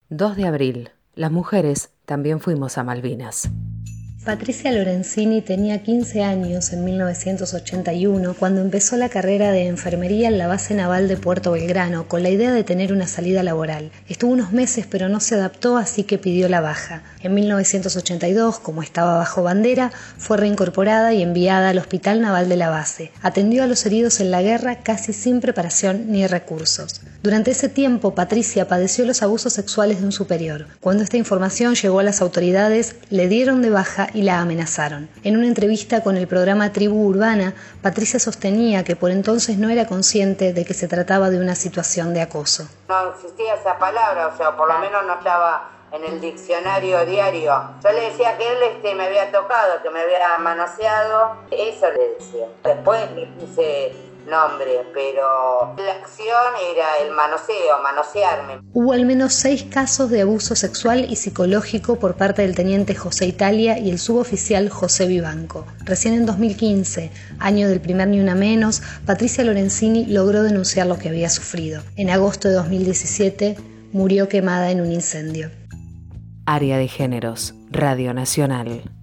2 de abril. Las mujeres también fuimos a Malvinas. Patricia Lorenzini tenía 15 años en 1981 cuando empezó la carrera de enfermería en la base naval de Puerto Belgrano con la idea de tener una salida laboral. Estuvo unos meses pero no se adaptó, así que pidió la baja. En 1982, como estaba bajo bandera, fue reincorporada y enviada al Hospital Naval de la base. Atendió a los heridos en la guerra casi sin preparación ni recursos. Durante ese tiempo, Patricia padeció los abusos sexuales de un superior. Cuando esta información llegó a las autoridades, le dieron de baja y la amenazaron. En una entrevista con el programa Tribu Urbana, Patricia sostenía que por entonces no era consciente de que se trataba de una situación de acoso. No existía esa palabra, o sea, por lo menos no estaba en el diccionario diario. Yo le decía que él me había tocado, que me había manoseado, eso le decía. Después le puse nombre, pero la acción era el manoseo, manosearme. Hubo al menos 6 casos de abuso sexual y psicológico por parte del teniente José Italia y el suboficial José Vivanco. Recién en 2015, año del primer Ni Una Menos, Patricia Lorenzini logró denunciar lo que había sufrido. En agosto de 2017 murió quemada en un incendio. Área de Géneros, Radio Nacional.